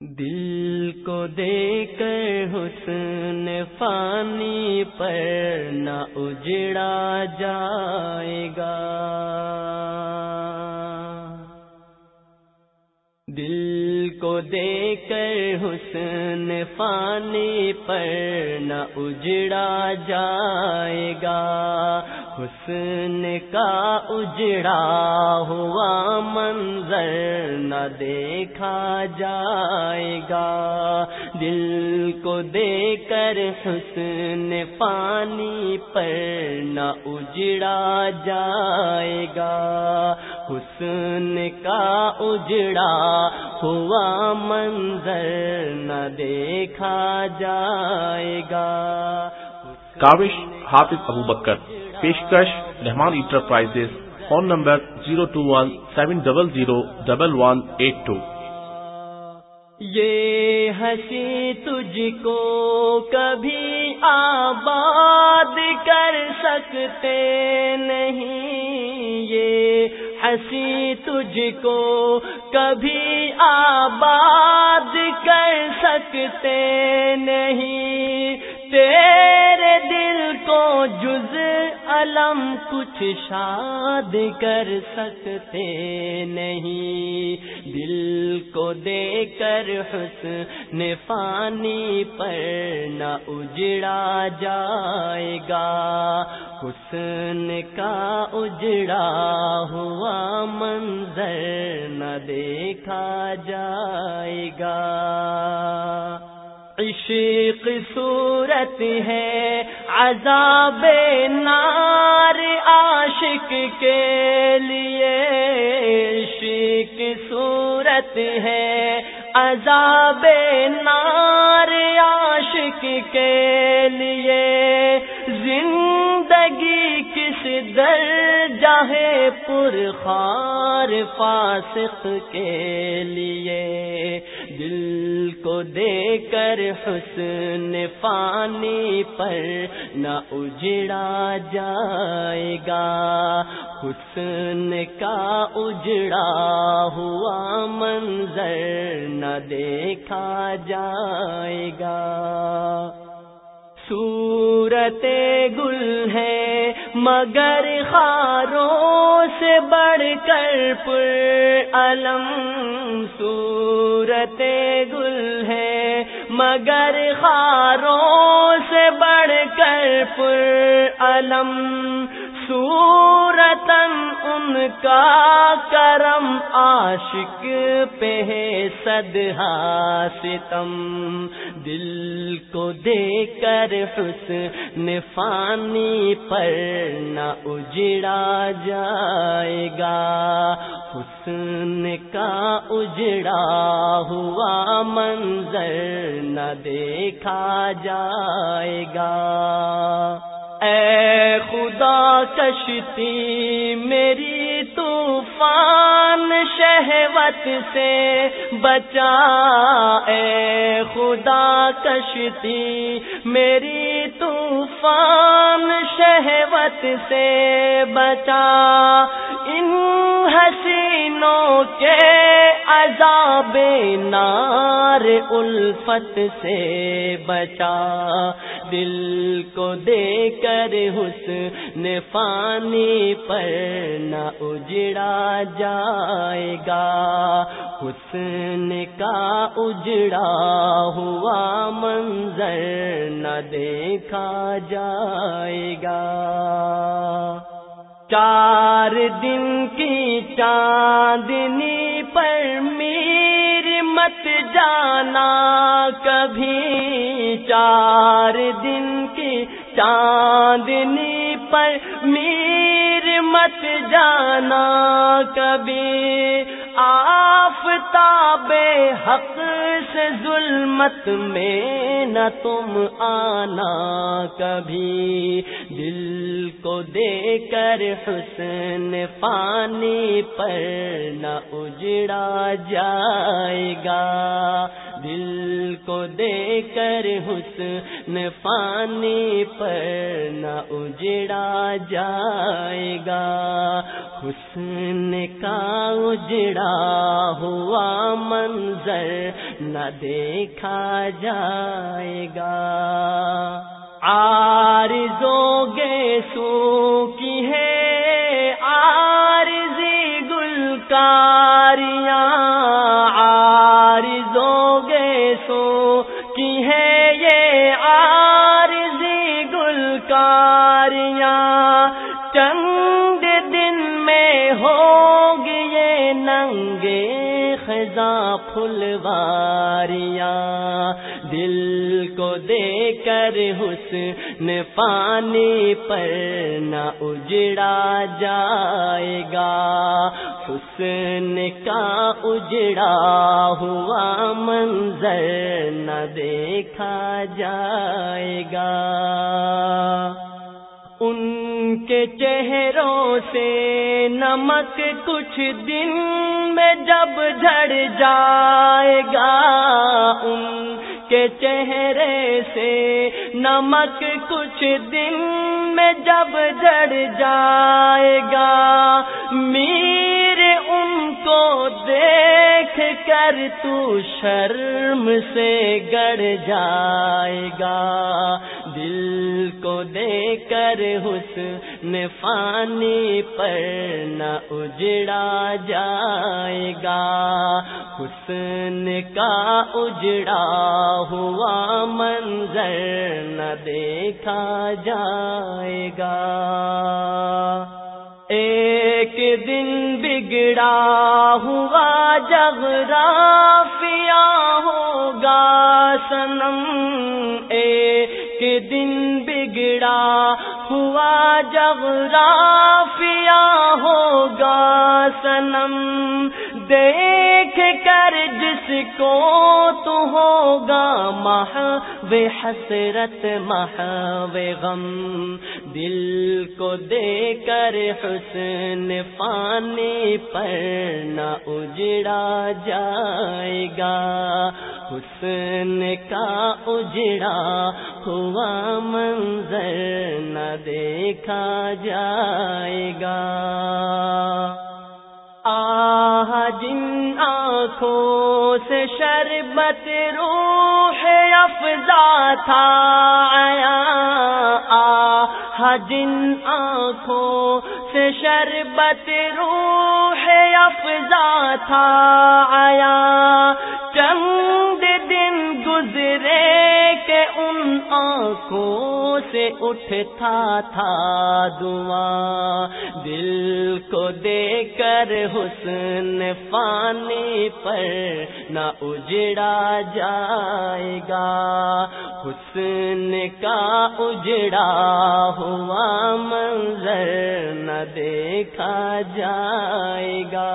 دل کو دے کر حسن فانی پر نہ اجڑا جائے گا، دل کو دے کر حسن فانی پر نہ اجڑا جائے گا، حسن کا اجڑا ہوا منظر نہ دیکھا جائے گا، دل کو دے کر حسن فانی پر نہ اجڑا جائے گا، حسن کا اجڑا ہوا منظر نہ دیکھا جائے گا۔ کاوش حافظ ابو بکر، پیشکش رحمان انٹرپرائزز، فون نمبر 021-700-1182۔ یہ ہنسی تجھ کو کبھی آباد کر سکتے نہیں، یہ ہنسی تجھ کو کبھی آباد کر سکتے نہیں، تیرے دل کو جز علم کچھ شاد کر سکتے نہیں، دل کو دے کر حسن فانی پر نہ اجڑا جائے گا، حسن کا اجڑا ہوا منظر نہ دیکھا جائے گا۔ عشق صورت ہے عذاب نار عاشق کے لیے، عشق صورت ہے عذاب نار عاشق کے لیے، زندگی کس درجہ ہے پرخار فاسق کے لیے، دل کو دے کر حسن فانی پر نہ اجڑا جائے گا، حسن کا اجڑا ہوا منظر نہ دیکھا جائے گا۔ صورت گل ہے مگر خاروں سے بڑھ کر پر علم، صورت گل ہے مگر خاروں سے بڑھ کر پر علم، صورتاً ان کا کرم عاشق پہ ہے صدہا ستم، دل کو دے کر حسن فانی پر نہ اجڑا جائے گا، حسن کا اجڑا ہوا منظر نہ دیکھا جائے گا۔ اے خدا کشتی میری طوفان شہوت سے بچا، اے خدا کشتی میری طوفان شہوت سے بچا، ان حسینوں کے عذاب نار الفت سے بچا، دل کو دے کر حسن فانی پر نہ اجڑا جائے گا، حسن کا اجڑا ہوا منظر نہ دیکھا جائے گا۔ 4 دن کی چاندنی پر میر مت جانا کبھی، 4 دن کی چاندنی پر میر مت جانا کبھی، آفتاب حق سے ظلمت میں نہ تم آنا کبھی، دل کو دے کر حسن فانی پر نہ اجڑا جائے گا، دل کو دے کر حسن فانی پر نہ اجڑا جائے گا، حسن کا اجڑا ہوا منظر نہ دیکھا جائے گا۔ عارضوں گیسو کی ہے عارضی گلکاریاں، عارضوں گیسو کی ہے یہ عارضی گلکاریاں، چند دن میں ہوگی یہ ننگے خزاں پھلواریاں، دل کو دے کر حسن فانی پر نہ اجڑا جائے گا، حسن کا اجڑا ہوا منظر نہ دیکھا جائے گا۔ ان کے چہروں سے نمک کچھ دن میں جب جھڑ جائے گا، ان کے چہرے سے نمک کچھ دن میں جب جھڑ جائے گا، میر ان کو دیکھ کر تو شرم سے گڑ جائے گا، دل کو دے کر حسن فانی پر نہ اجڑا جائے گا، حسن کا اجڑا ہوا منظر نہ دیکھا جائے گا۔ ایک دن بگڑا ہوا جغرافیہ ہوگا صنم، ایک دن بگڑا ہوا جغرافیہ ہوگا صنم، دیکھ کر جس کو تو ہوگا محو حسرت محو غم، دل کو دے کر حسن فانی پر نہ اجڑا جائے گا، حسن کا اجڑا ہوا منظر نہ دیکھا جائے گا۔ آہ جن آنکھوں سے شربت روح افزا تھا آیا، آہ جن آنکھوں سے شربت روح افزا تھا آیا، چند دن گزرے کہ ان آنکھوں سے اٹھتا تھا دعا، دل کو دے کر حسن فانی پر نہ اجڑا جائے گا، حسن کا اجڑا ہوا منظر نہ دیکھا جائے گا۔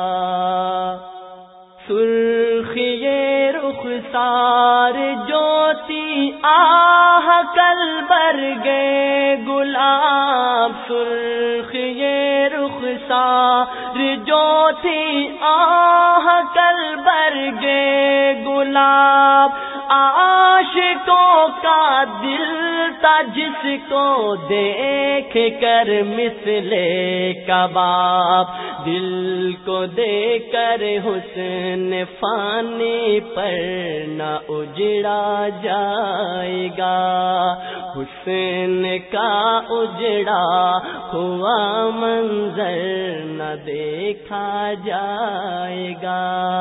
سرخی رخسار جو تھی آہ کل بر گئے گلاب، سرخی رخسار جو تھی آہ کل بر گئے گلاب، عاشقوں کا دل تھا جس کو دیکھ کر مثل کباب، دل کو دے کر حسن فانی پر نہ اجڑا جائے گا، حسن کا اجڑا ہوا منظر نہ دیکھا جائے گا۔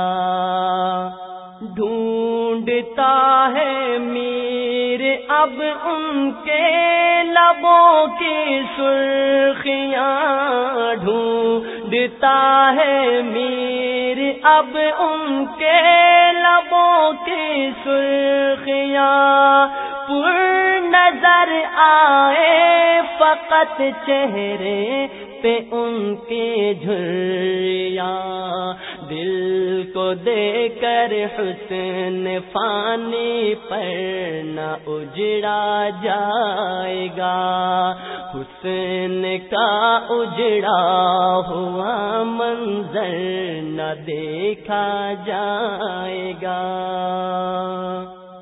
ڈھونڈتا ہے میر اب ان کے لبوں کی سرخیاں، ڈھونڈتا ہے میر اب ان کے لبوں کی سرخیاں، پر نظر آئے فقط چہرے پہ ان کے جھریاں، دل کو دے کر حسن فانی پر نہ اجڑا جائے گا، حسن کا اجڑا ہوا منظر نہ دیکھا جائے گا۔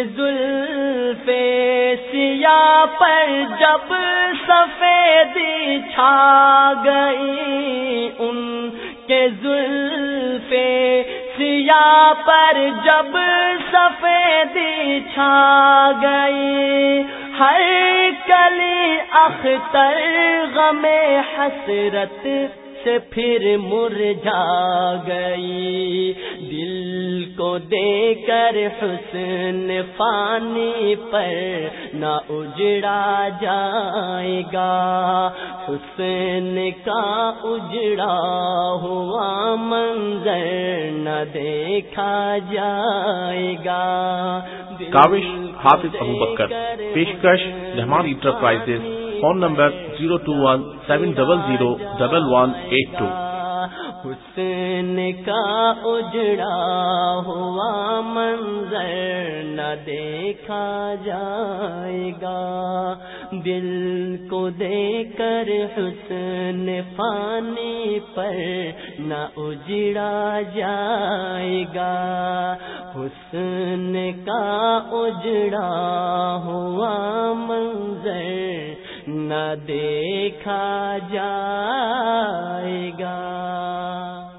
زلف سیاہ پر جب سفیدی چھا گئی، ان کے زلف سیاہ پر جب سفیدی چھا گئی، ہر کلی اختر غم حسرت سے پھر مرجھا گئی، دل کو دے کر حسن فانی پر نہ اجڑا جائے گا، حسن کا اجڑا ہوا منظر نہ دیکھا جائے گا۔ کاوش حافظ ابوبکر، پیشکش رحمان انٹرپرائزز، فون نمبر 021-700-1182۔ حسن کا اجڑا ہوا منظر نہ دیکھا جائے گا، دل کو دے کر حسن فانی پر نہ اجڑا جائے گا، حسن کا اجڑا ہوا منظر نہ دیکھا جائے گا۔